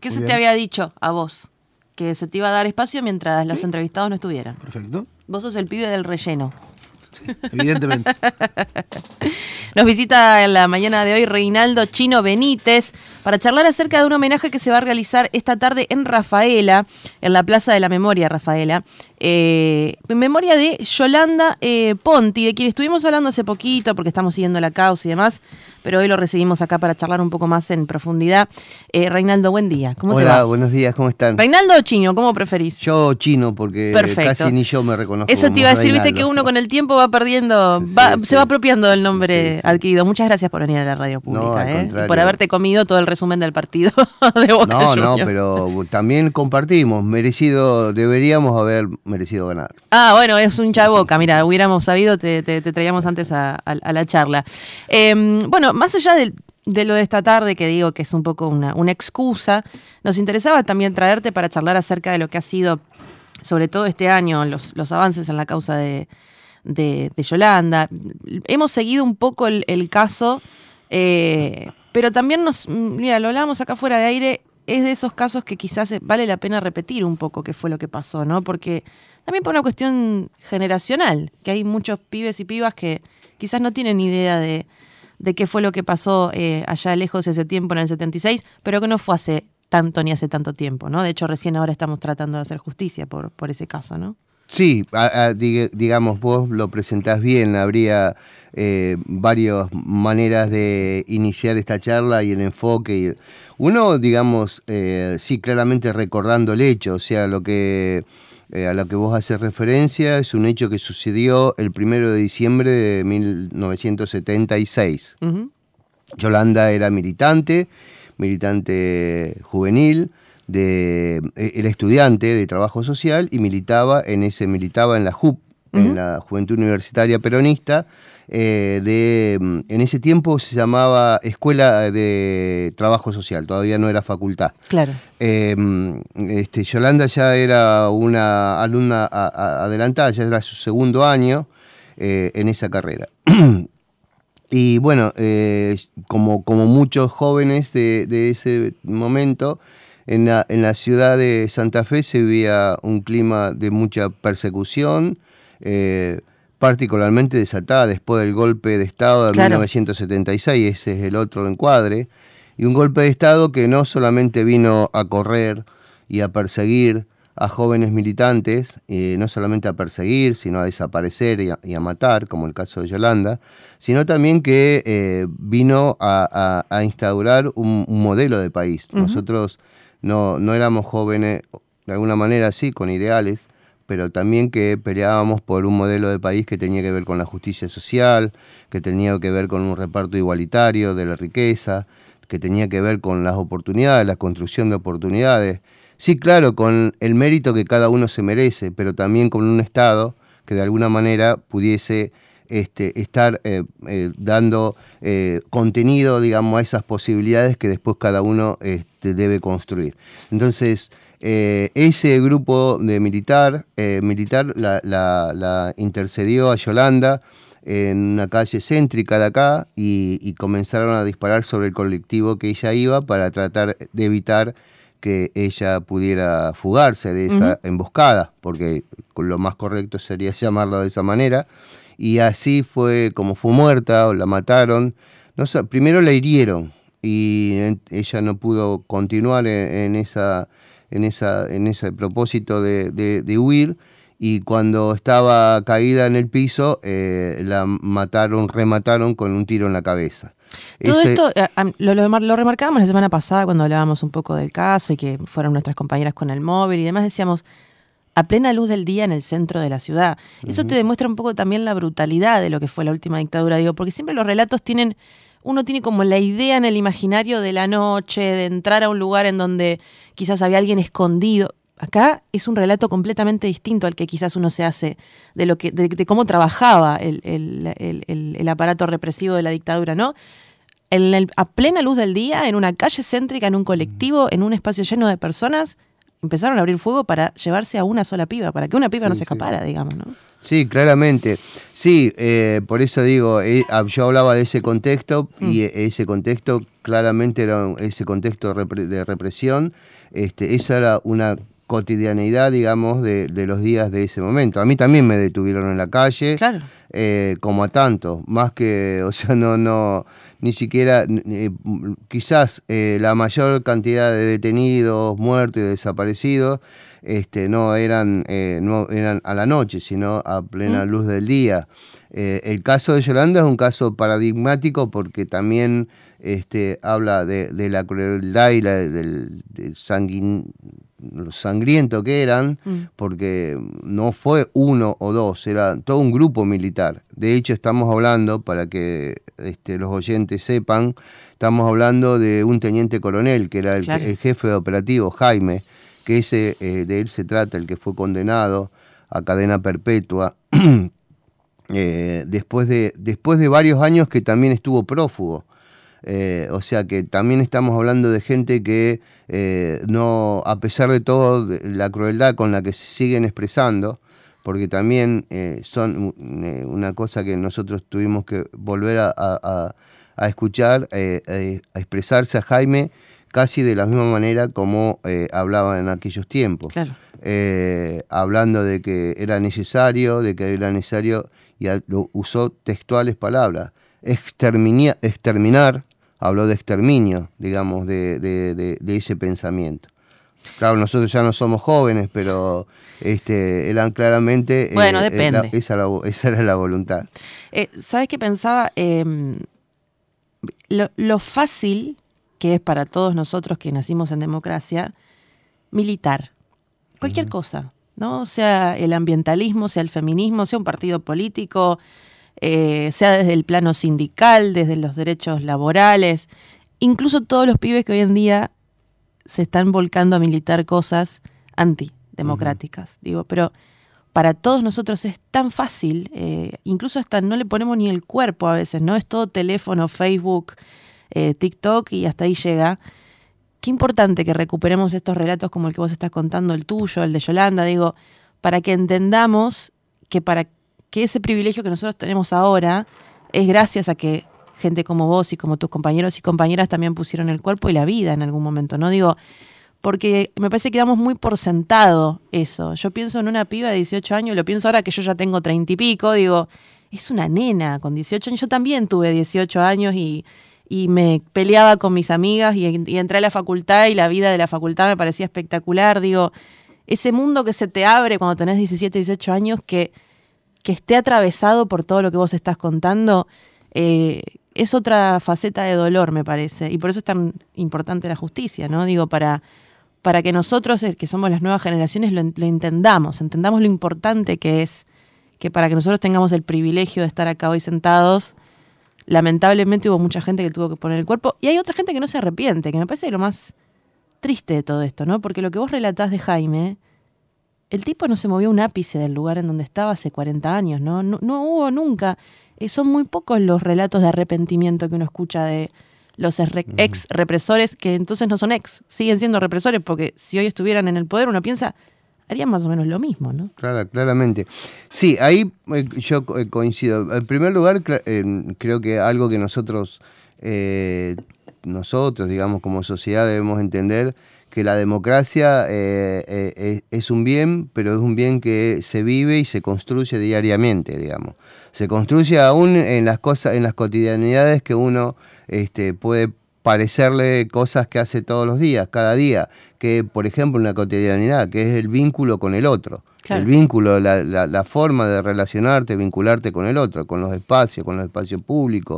¿Qué Muy se te bien. había dicho a vos? Que se te iba a dar espacio mientras los entrevistados no estuvieran. Perfecto. Vos sos el pibe del relleno. Evidentemente. Nos visita en la mañana de hoy Reinaldo Chino Benítez para charlar acerca de un homenaje que se va a realizar esta tarde en Rafaela, en la Plaza de la Memoria Rafaela, en memoria de Yolanda Ponti, de quien estuvimos hablando hace poquito porque estamos siguiendo la causa y demás, pero hoy lo recibimos acá para charlar un poco más en profundidad. Reinaldo, buen día. ¿Cómo te va? Hola, buenos días, ¿cómo están? ¿Reinaldo o Chino? ¿Cómo preferís? Yo Chino, porque Perfecto. casi ni yo me reconozco. Eso te iba a como decir, viste Reinaldo. que uno con el tiempo va perdiendo, se va apropiando del nombre adquirido. Muchas gracias por venir a la radio pública, al contrario. y por haberte comido todo el resumen del partido de Boca No, Juniors. pero también compartimos, deberíamos haber merecido ganar. Ah, bueno, es un hincha de Boca, mira, hubiéramos sabido, te traíamos antes a la charla. Bueno, más allá de lo de esta tarde, que digo que es un poco una excusa, nos interesaba también traerte para charlar acerca de lo que ha sido, sobre todo este año, los avances en la causa de Yolanda. Hemos seguido un poco el caso, pero también mira, lo hablábamos acá fuera de aire, es de esos casos que quizás vale la pena repetir un poco qué fue lo que pasó, ¿no? Porque también por una cuestión generacional, que hay muchos pibes y pibas que quizás no tienen idea de qué fue lo que pasó allá lejos ese tiempo en el 76, pero que no fue hace tanto ni hace tanto tiempo, ¿no? De hecho, recién ahora estamos tratando de hacer justicia por ese caso, ¿no? Sí, digamos, vos lo presentás bien, habría varias maneras de iniciar esta charla y el enfoque. Uno, digamos, sí, claramente recordando el hecho, o sea, a lo que vos haces referencia es un hecho que sucedió el 1 de diciembre de 1976. Uh-huh. Yolanda era militante juvenil, era estudiante de trabajo social y militaba en la JUP, uh-huh, en la Juventud Universitaria Peronista. En ese tiempo se llamaba Escuela de Trabajo Social, todavía no era facultad. Claro. Yolanda ya era una alumna adelantada, ya era su segundo año en esa carrera. Y bueno, como muchos jóvenes de ese momento, en la ciudad de Santa Fe se vivía un clima de mucha persecución, particularmente desatada después del golpe de Estado de 1976, ese es el otro encuadre, y un golpe de Estado que no solamente vino a correr y a perseguir a jóvenes militantes, no solamente a perseguir, sino a desaparecer y a matar, como el caso de Yolanda, sino también que vino a instaurar un modelo de país. Uh-huh. Nosotros no éramos jóvenes, de alguna manera sí, con ideales, pero también que peleábamos por un modelo de país que tenía que ver con la justicia social, que tenía que ver con un reparto igualitario de la riqueza, que tenía que ver con las oportunidades, la construcción de oportunidades. Sí, claro, con el mérito que cada uno se merece, pero también con un Estado que de alguna manera pudiese estar dando contenido, digamos, a esas posibilidades que después cada uno debe construir. Entonces, ese grupo de militar la intercedió a Yolanda en una calle céntrica de acá y comenzaron a disparar sobre el colectivo que ella iba para tratar de evitar que ella pudiera fugarse de esa emboscada, porque lo más correcto sería llamarlo de esa manera, y así fue como fue muerta, o la mataron. No sé, primero la hirieron y ella no pudo continuar en ese propósito de huir, y cuando estaba caída en el piso la remataron con un tiro en la cabeza. Todo esto lo remarcábamos la semana pasada cuando hablábamos un poco del caso y que fueron nuestras compañeras con el móvil y demás, decíamos, a plena luz del día en el centro de la ciudad. Eso te demuestra un poco también la brutalidad de lo que fue la última dictadura, digo, porque siempre los relatos uno tiene como la idea en el imaginario de la noche, de entrar a un lugar en donde quizás había alguien escondido. Acá es un relato completamente distinto al que quizás uno se hace de cómo trabajaba el aparato represivo de la dictadura, ¿no? A plena luz del día, en una calle céntrica, en un colectivo, en un espacio lleno de personas, empezaron a abrir fuego para llevarse a una sola piba, para que una piba no se escapara, digamos, ¿no? Sí, claramente. Sí, por eso digo, yo hablaba de ese contexto y ese contexto claramente era ese contexto de represión. Esa era una cotidianeidad, digamos, de los días de ese momento. A mí también me detuvieron en la calle, claro. Como a tanto, más que, o sea, no ni siquiera, quizás la mayor cantidad de detenidos, muertos y desaparecidos, no eran a la noche, sino a plena luz del día. El caso de Yolanda es un caso paradigmático porque también habla de la crueldad y del sangriento que eran, porque no fue uno o dos, era todo un grupo militar. De hecho, estamos hablando, para que los oyentes sepan, estamos hablando de un teniente coronel, que era el jefe de operativo, Jaime, que de él se trata, el que fue condenado a cadena perpetua, después de varios años que también estuvo prófugo. O sea que también estamos hablando de gente que no, a pesar de todo la crueldad con la que se siguen expresando, porque también son una cosa que nosotros tuvimos que volver a escuchar, a expresarse a Jaime casi de la misma manera como hablaba en aquellos tiempos. Claro. Hablando de que era necesario, y usó textuales palabras, exterminar, habló de exterminio, digamos, de ese pensamiento. Claro, nosotros ya no somos jóvenes, pero eran claramente... Bueno, depende. Esa era la voluntad. ¿Sabes qué pensaba? Lo fácil que es para todos nosotros que nacimos en democracia, militar. Cualquier cosa, ¿no? Sea el ambientalismo, sea el feminismo, sea un partido político, sea desde el plano sindical, desde los derechos laborales, incluso todos los pibes que hoy en día se están volcando a militar cosas antidemocráticas, digo, pero para todos nosotros es tan fácil, incluso hasta no le ponemos ni el cuerpo a veces, ¿no? Es todo teléfono, Facebook, TikTok y hasta ahí llega. Qué importante que recuperemos estos relatos como el que vos estás contando, el tuyo, el de Yolanda, digo, para que entendamos que para que ese privilegio que nosotros tenemos ahora es gracias a que gente como vos y como tus compañeros y compañeras también pusieron el cuerpo y la vida en algún momento, ¿no? Digo, porque me parece que damos muy por sentado eso. Yo pienso en una piba de 18 años, lo pienso ahora que yo ya tengo 30 y pico, digo, es una nena con 18 años. Yo también tuve 18 años y me peleaba con mis amigas y entré a la facultad y la vida de la facultad me parecía espectacular. Digo, ese mundo que se te abre cuando tenés 17, 18 años que esté atravesado por todo lo que vos estás contando, es otra faceta de dolor, me parece. Y por eso es tan importante la justicia, ¿no? Digo, para que nosotros, que somos las nuevas generaciones, lo entendamos lo importante que es que para que nosotros tengamos el privilegio de estar acá hoy sentados, lamentablemente hubo mucha gente que tuvo que poner el cuerpo y hay otra gente que no se arrepiente, que me parece lo más triste de todo esto, ¿no? Porque lo que vos relatás de Jaime, el tipo no se movió un ápice del lugar en donde estaba hace 40 años, ¿no? No hubo nunca. Son muy pocos los relatos de arrepentimiento que uno escucha de los ex represores, que entonces no son ex, siguen siendo represores, porque si hoy estuvieran en el poder, uno piensa, harían más o menos lo mismo, ¿no? Claramente. Sí, ahí yo coincido. En primer lugar, creo que algo que nosotros, digamos, como sociedad debemos entender, que la democracia es un bien, pero es un bien que se vive y se construye diariamente, digamos. Se construye aún en las cosas, en las cotidianidades que uno puede parecerle cosas que hace todos los días, cada día, que por ejemplo una cotidianidad, que es el vínculo con el otro. Claro. El vínculo, la forma de relacionarte, vincularte con el otro, con los espacios públicos.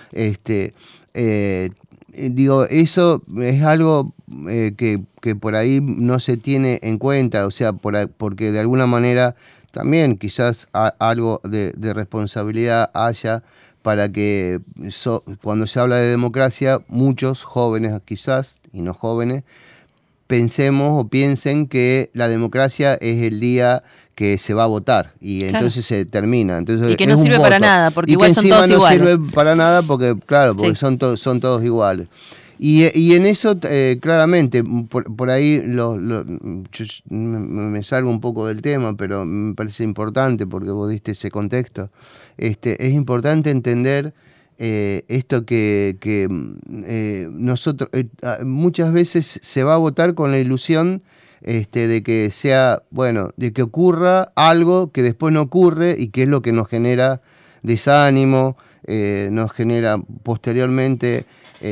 Digo, eso es algo que por ahí no se tiene en cuenta, o sea, porque de alguna manera también quizás algo de responsabilidad haya para que cuando se habla de democracia, muchos jóvenes quizás, y no jóvenes, pensemos o piensen que la democracia es el día que se va a votar y entonces se termina. Entonces, y que no sirve para nada, porque igual son todos iguales. Y que encima no sirve para nada porque, claro, porque sí, son todos iguales. Y en eso, claramente, por ahí yo me salgo un poco del tema, pero me parece importante porque vos diste ese contexto. Es importante entender esto que nosotros muchas veces se va a votar con la ilusión de que sea, bueno, de que ocurra algo que después no ocurre y que es lo que nos genera desánimo, nos genera posteriormente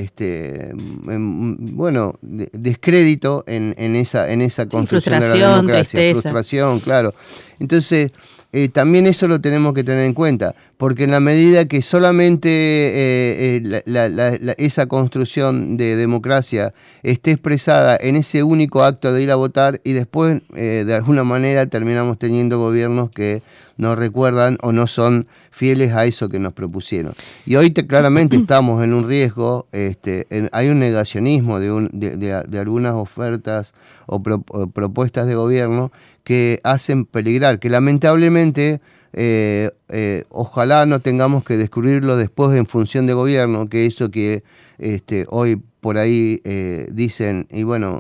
bueno, descrédito en esa construcción de la democracia, tristeza. frustración, claro. Entonces, también eso lo tenemos que tener en cuenta, porque en la medida que solamente esa construcción de democracia esté expresada en ese único acto de ir a votar y después de alguna manera terminamos teniendo gobiernos que no recuerdan o no son fieles a eso que nos propusieron. Y hoy claramente estamos en un riesgo, hay un negacionismo de algunas ofertas o propuestas de gobierno que hacen peligrar, que lamentablemente ojalá no tengamos que descubrirlo después en función de gobierno, que eso que hoy por ahí dicen, y bueno,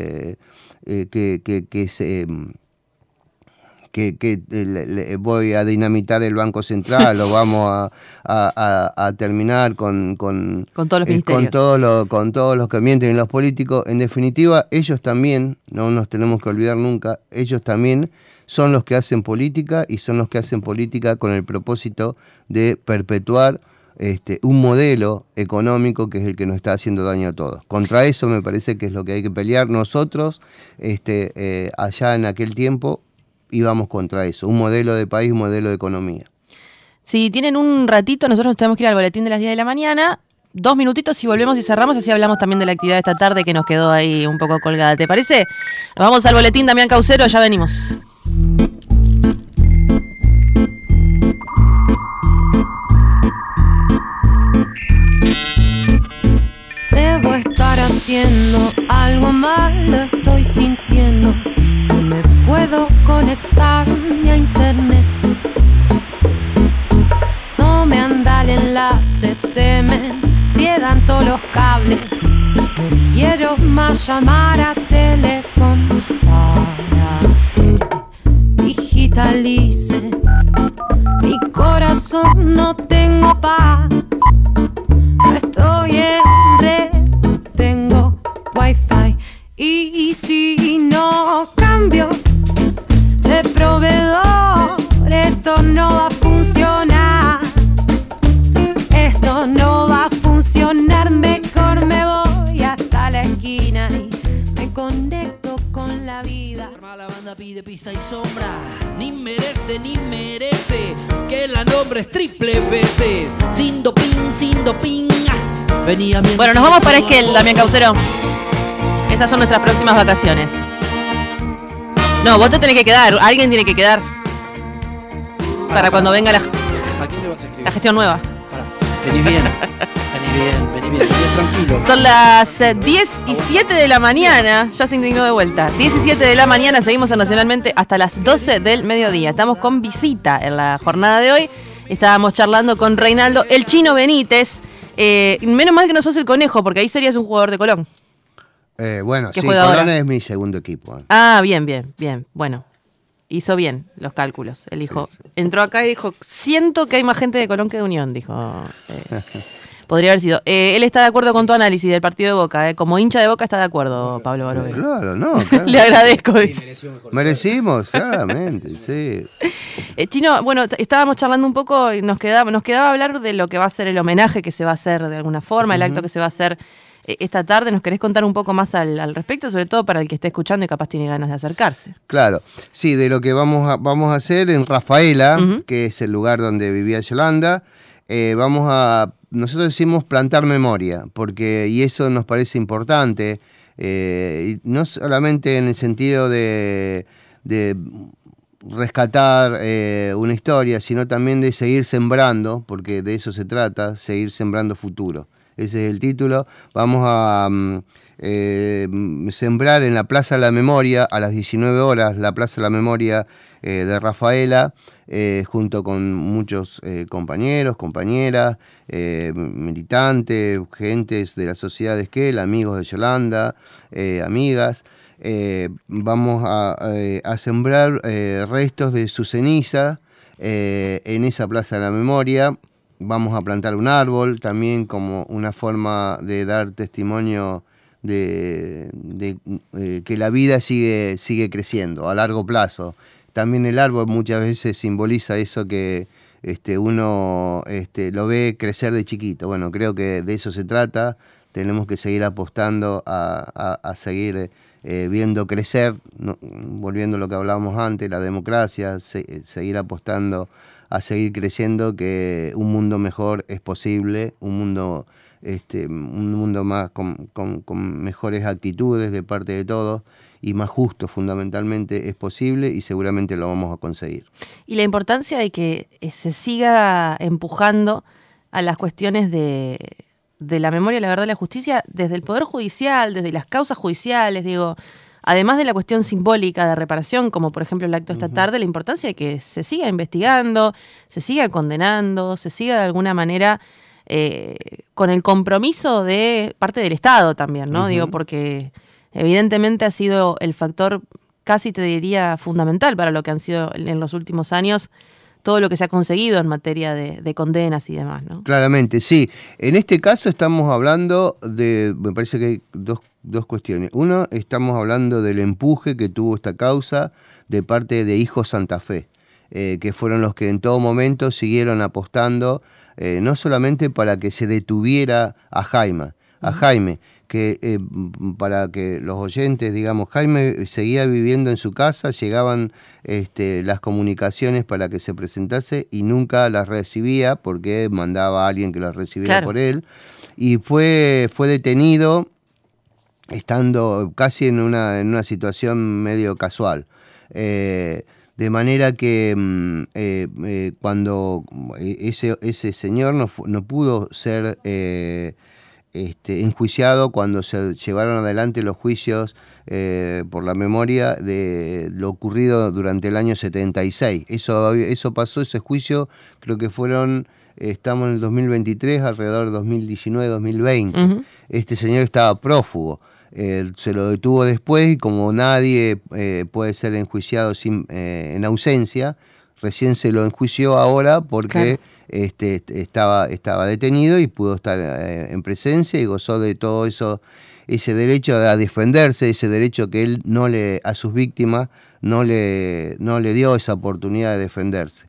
que voy a dinamitar el Banco Central o vamos a terminar con todos los ministerios. Con todos los que mienten los políticos. En definitiva, ellos también, no nos tenemos que olvidar nunca, ellos también son los que hacen política y son los que hacen política con el propósito de perpetuar un modelo económico que es el que nos está haciendo daño a todos. Contra eso me parece que es lo que hay que pelear nosotros allá en aquel tiempo. Íbamos contra eso, un modelo de país, un modelo de economía. Si tienen un ratito, nosotros tenemos que ir al boletín de las 10 de la mañana, 2 minutitos y volvemos y cerramos, así hablamos también de la actividad de esta tarde que nos quedó ahí un poco colgada. ¿Te parece? Nos vamos al boletín, Damián Caucero, ya venimos. Debo estar haciendo algo mal, lo estoy sintiendo. No me puedo conectar ni a internet. No me anda el enlace, se me enriedan todos los cables. No quiero más llamar a Telecom para que digitalice mi corazón. No tengo paz, no estoy en red, no tengo wifi. Y si no cambio de proveedor, esto no va a funcionar. Esto no va a funcionar, mejor me voy hasta la esquina y me conecto con la vida. La banda pide pista y sombra, ni merece que la nombres triple veces. Sin doping, venía bien. Bueno, nos vamos para Esquel, Damián Caucero. Esas son nuestras próximas vacaciones. No, vos te tenés que quedar, alguien tiene que quedar. Para cuando venga ¿A quién le vas a escribir? la gestión nueva. Vení bien, tranquilo. Son las 10:07 de la mañana, ya se indignó de vuelta. 10:07 de la mañana, seguimos en Nacionalmente hasta las 12 del mediodía. Estamos con visita en la jornada de hoy. Estábamos charlando con Reinaldo, el Chino Benítez. Menos mal que no sos el Conejo, porque ahí serías un jugador de Colón. Bueno, sí, juega Colón ahora? es mi segundo equipo. Ah, bien. Bueno, hizo bien los cálculos. Él dijo, Sí. entró acá y dijo, siento que hay más gente de Colón que de Unión, dijo. Podría haber sido. Él está de acuerdo con tu análisis del partido de Boca. Como hincha de Boca está de acuerdo, Pablo Barovero. Claro, no, claro. Le agradezco. Dice. Merecimos, claramente, sí. Chino, bueno, estábamos charlando un poco y nos quedaba hablar de lo que va a ser el homenaje que se va a hacer de alguna forma, el acto que se va a hacer esta tarde. ¿Nos querés contar un poco más al respecto? Sobre todo para el que esté escuchando y capaz tiene ganas de acercarse. Claro, sí, de lo que vamos a hacer en Rafaela, que es el lugar donde vivía Yolanda, nosotros decimos plantar memoria, y eso nos parece importante, y no solamente en el sentido de rescatar una historia, sino también de seguir sembrando, porque de eso se trata, seguir sembrando futuro. ese es el título. Vamos a sembrar en la Plaza de la Memoria a las 19 horas, la Plaza de la Memoria de Rafaela, junto con muchos compañeros, compañeras, militantes, gentes de la sociedad de Esquel, amigos de Yolanda, amigas. Vamos a sembrar restos de su ceniza en esa Plaza de la Memoria. Vamos a plantar un árbol también como una forma de dar testimonio de que la vida sigue creciendo a largo plazo. También el árbol muchas veces simboliza eso que uno lo ve crecer de chiquito. Bueno, creo que de eso se trata. Tenemos que seguir apostando a seguir viendo crecer, volviendo a lo que hablábamos antes, la democracia, seguir apostando a seguir creciendo, que un mundo mejor es posible, un mundo más con mejores actitudes de parte de todos y más justo fundamentalmente es posible, y seguramente lo vamos a conseguir. Y la importancia de que se siga empujando a las cuestiones de la memoria, la verdad y la justicia desde el Poder Judicial, desde las causas judiciales, digo, además de la cuestión simbólica de reparación, como por ejemplo el acto esta tarde, la importancia de que se siga investigando, se siga condenando, se siga de alguna manera con el compromiso de parte del Estado también, ¿no? Digo, porque evidentemente ha sido el factor, casi te diría, fundamental para lo que han sido en los últimos años todo lo que se ha conseguido en materia de condenas y demás, ¿no? Claramente, sí. En este caso estamos hablando de, me parece que hay dos cuestiones. Uno, estamos hablando del empuje que tuvo esta causa de parte de Hijos Santa Fe, que fueron los que en todo momento siguieron apostando, no solamente para que se detuviera a Jaime, que para que los oyentes, digamos, Jaime seguía viviendo en su casa, llegaban las comunicaciones para que se presentase y nunca las recibía porque mandaba a alguien que las recibiera por él, y fue detenido estando casi en una situación medio casual. De manera que cuando ese señor no pudo ser enjuiciado, cuando se llevaron adelante los juicios por la memoria de lo ocurrido durante el año 76. Eso pasó, ese juicio creo que estamos en el 2023, alrededor de 2019-2020. Este señor estaba prófugo. Se lo detuvo después y como nadie puede ser enjuiciado en ausencia, recién se lo enjuició ahora porque estaba detenido y pudo estar en presencia y gozó de todo eso, ese derecho a defenderse, ese derecho que él a sus víctimas no le dio esa oportunidad de defenderse.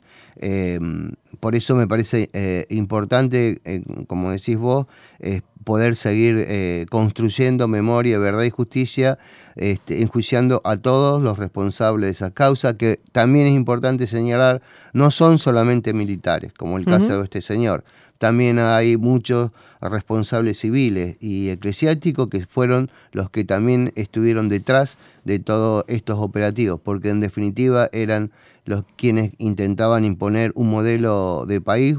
Por eso me parece importante, como decís vos, poder seguir construyendo memoria, verdad y justicia, enjuiciando a todos los responsables de esa causa, que también es importante señalar, no son solamente militares, como el caso de este señor. También hay muchos responsables civiles y eclesiásticos que fueron los que también estuvieron detrás de todos estos operativos, porque en definitiva eran los quienes intentaban imponer un modelo de país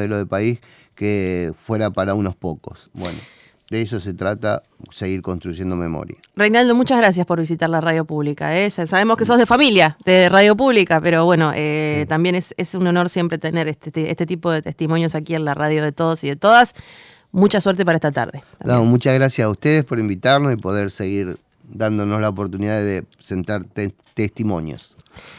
que fuera para unos pocos. Bueno, de eso se trata, seguir construyendo memoria. Reinaldo, muchas gracias por visitar la Radio Pública. Sabemos que sos de familia, de Radio Pública, pero bueno, también es un honor siempre tener este tipo de testimonios aquí en la radio de todos y de todas. Mucha suerte para esta tarde. No, muchas gracias a ustedes por invitarnos y poder seguir dándonos la oportunidad de presentar testimonios.